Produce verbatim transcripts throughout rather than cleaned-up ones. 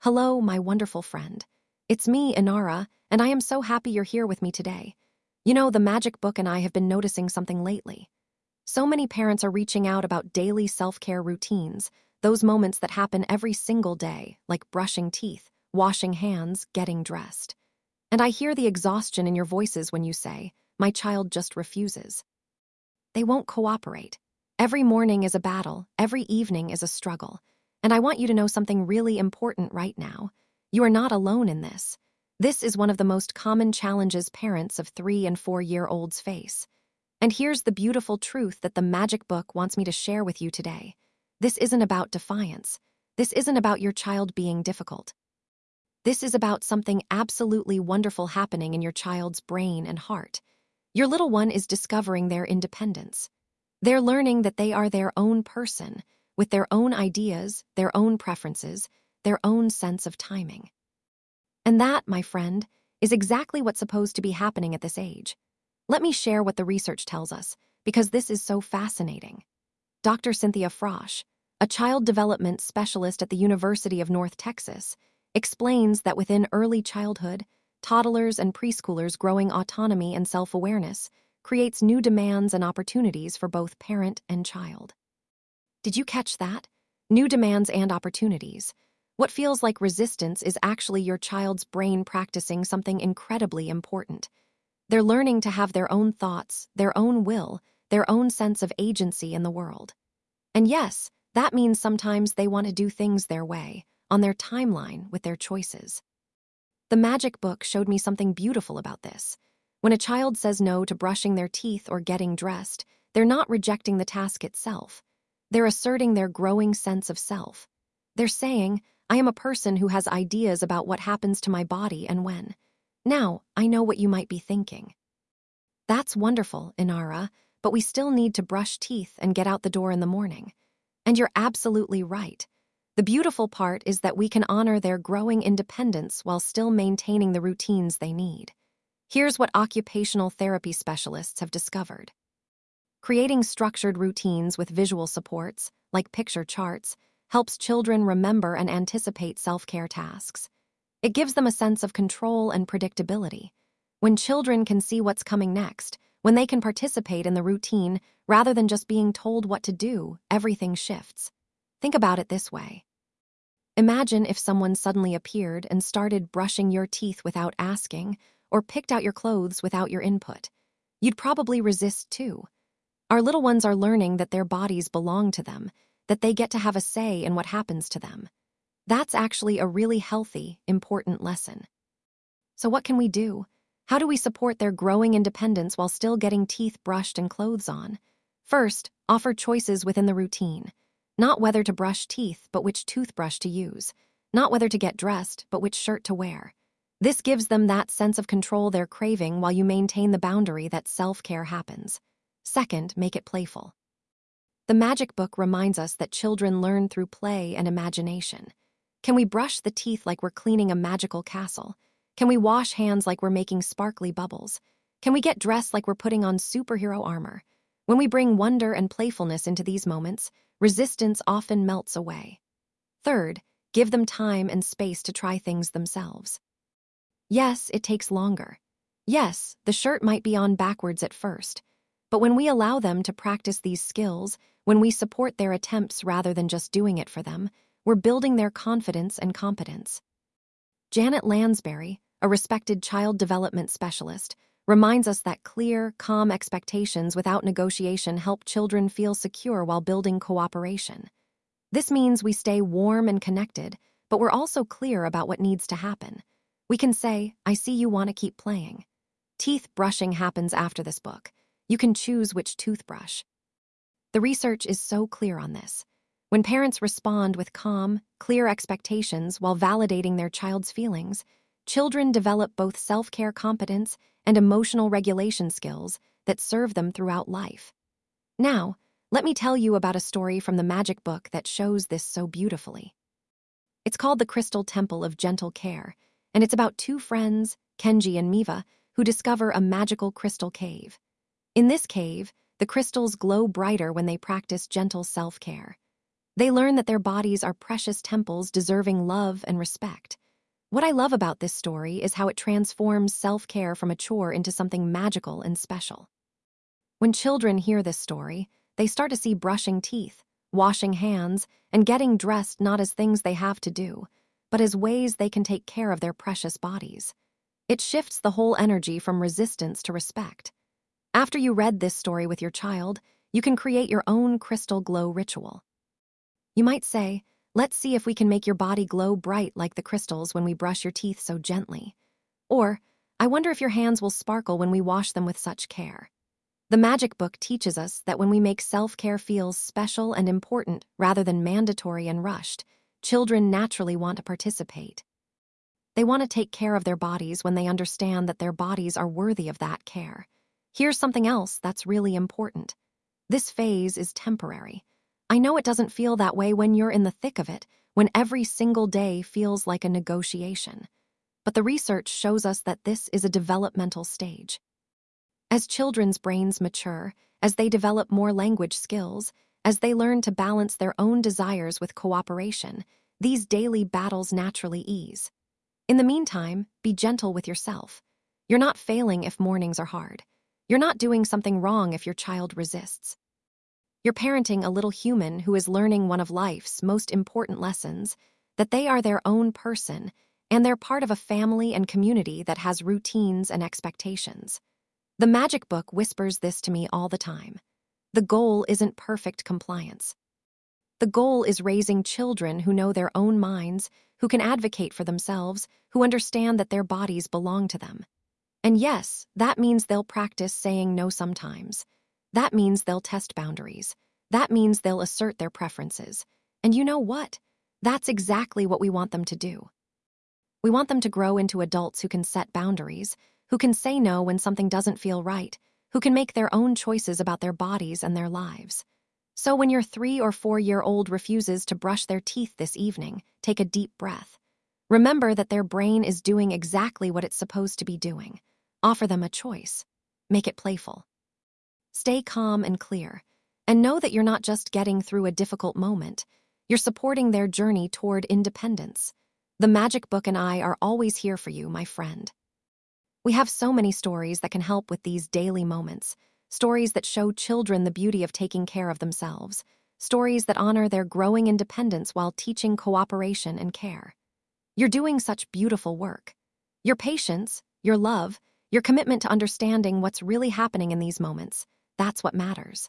Hello, my wonderful friend. It's me, Inara, and I am so happy you're here with me today. You know, the Magic Book and I have been noticing something lately. So many parents are reaching out about daily self-care routines, those moments that happen every single day, like brushing teeth, washing hands, getting dressed. And I hear the exhaustion in your voices when you say, "My child just refuses." They won't cooperate. Every morning is a battle, every evening is a struggle. And I want you to know something really important right now. You are not alone in this. This is one of the most common challenges parents of three and four-year-olds face. And here's the beautiful truth that the Magic Book wants me to share with you today. This isn't about defiance. This isn't about your child being difficult. This is about something absolutely wonderful happening in your child's brain and heart. Your little one is discovering their independence. They're learning that they are their own person, with their own ideas, their own preferences, their own sense of timing. And that, my friend, is exactly what's supposed to be happening at this age. Let me share what the research tells us, because this is so fascinating. Doctor Cynthia Frosch, a child development specialist at the University of North Texas, explains that within early childhood, toddlers and preschoolers growing autonomy and self-awareness creates new demands and opportunities for both parent and child. Did you catch that? New demands and opportunities. What feels like resistance is actually your child's brain practicing something incredibly important. They're learning to have their own thoughts, their own will, their own sense of agency in the world. And yes, that means sometimes they want to do things their way, on their timeline with their choices. The Magic Book showed me something beautiful about this. When a child says no to brushing their teeth or getting dressed, they're not rejecting the task itself. They're asserting their growing sense of self. They're saying, "I am a person who has ideas about what happens to my body and when. Now, I know what you might be thinking." That's wonderful, Inara, but we still need to brush teeth and get out the door in the morning. And you're absolutely right. The beautiful part is that we can honor their growing independence while still maintaining the routines they need. Here's what occupational therapy specialists have discovered. Creating structured routines with visual supports, like picture charts, helps children remember and anticipate self-care tasks. It gives them a sense of control and predictability. When children can see what's coming next, when they can participate in the routine rather than just being told what to do, everything shifts. Think about it this way. Imagine if someone suddenly appeared and started brushing your teeth without asking, or picked out your clothes without your input. You'd probably resist too. Our little ones are learning that their bodies belong to them, that they get to have a say in what happens to them. That's actually a really healthy, important lesson. So what can we do? How do we support their growing independence while still getting teeth brushed and clothes on? First, offer choices within the routine. Not whether to brush teeth, but which toothbrush to use. Not whether to get dressed, but which shirt to wear. This gives them that sense of control they're craving while you maintain the boundary that self-care happens. Second, make it playful. The Magic Book reminds us that children learn through play and imagination. Can we brush the teeth like we're cleaning a magical castle? Can we wash hands like we're making sparkly bubbles? Can we get dressed like we're putting on superhero armor? When we bring wonder and playfulness into these moments, resistance often melts away. Third, give them time and space to try things themselves. Yes, it takes longer. Yes, the shirt might be on backwards at first. But when we allow them to practice these skills, when we support their attempts rather than just doing it for them, we're building their confidence and competence. Janet Lansbury, a respected child development specialist, reminds us that clear, calm expectations without negotiation help children feel secure while building cooperation. This means we stay warm and connected, but we're also clear about what needs to happen. We can say, "I see you want to keep playing." Teeth brushing happens after this book. You can choose which toothbrush. The research is so clear on this. When parents respond with calm, clear expectations while validating their child's feelings, children develop both self-care competence and emotional regulation skills that serve them throughout life. Now, let me tell you about a story from the Magic Book that shows this so beautifully. It's called The Crystal Temple of Gentle Care, and it's about two friends, Kenji and Miva, who discover a magical crystal cave. In this cave, the crystals glow brighter when they practice gentle self-care. They learn that their bodies are precious temples deserving love and respect. What I love about this story is how it transforms self-care from a chore into something magical and special. When children hear this story, they start to see brushing teeth, washing hands, and getting dressed not as things they have to do, but as ways they can take care of their precious bodies. It shifts the whole energy from resistance to respect. After you read this story with your child, you can create your own crystal glow ritual. You might say, let's see if we can make your body glow bright like the crystals when we brush your teeth so gently. Or, I wonder if your hands will sparkle when we wash them with such care. The Magic Book teaches us that when we make self-care feel special and important rather than mandatory and rushed, children naturally want to participate. They want to take care of their bodies when they understand that their bodies are worthy of that care. Here's something else that's really important. This phase is temporary. I know it doesn't feel that way when you're in the thick of it, when every single day feels like a negotiation. But the research shows us that this is a developmental stage. As children's brains mature, as they develop more language skills, as they learn to balance their own desires with cooperation, these daily battles naturally ease. In the meantime, be gentle with yourself. You're not failing if mornings are hard. You're not doing something wrong if your child resists. You're parenting a little human who is learning one of life's most important lessons, that they are their own person, and they're part of a family and community that has routines and expectations. The Magic Book whispers this to me all the time. The goal isn't perfect compliance. The goal is raising children who know their own minds, who can advocate for themselves, who understand that their bodies belong to them. And yes, that means they'll practice saying no sometimes. That means they'll test boundaries. That means they'll assert their preferences. And you know what? That's exactly what we want them to do. We want them to grow into adults who can set boundaries, who can say no when something doesn't feel right, who can make their own choices about their bodies and their lives. So when your three or four-year-old refuses to brush their teeth this evening, take a deep breath. Remember that their brain is doing exactly what it's supposed to be doing. Offer them a choice. Make it playful. Stay calm and clear, and know that you're not just getting through a difficult moment. You're supporting their journey toward independence. The Magic Book and I are always here for you, my friend. We have so many stories that can help with these daily moments, stories that show children the beauty of taking care of themselves, stories that honor their growing independence while teaching cooperation and care. You're doing such beautiful work. Your patience, your love, your commitment to understanding what's really happening in these moments, that's what matters.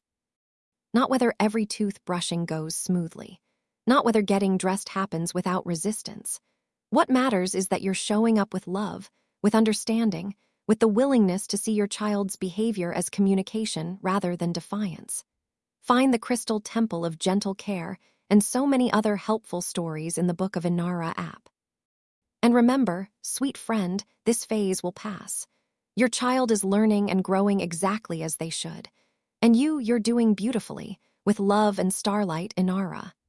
Not whether every toothbrushing goes smoothly, not whether getting dressed happens without resistance. What matters is that you're showing up with love, with understanding, with the willingness to see your child's behavior as communication rather than defiance. Find the Crystal Temple of Gentle Care and so many other helpful stories in the Book of Inara app. And remember, sweet friend, this phase will pass. Your child is learning and growing exactly as they should. And you, you're doing beautifully, with love and starlight, Inara.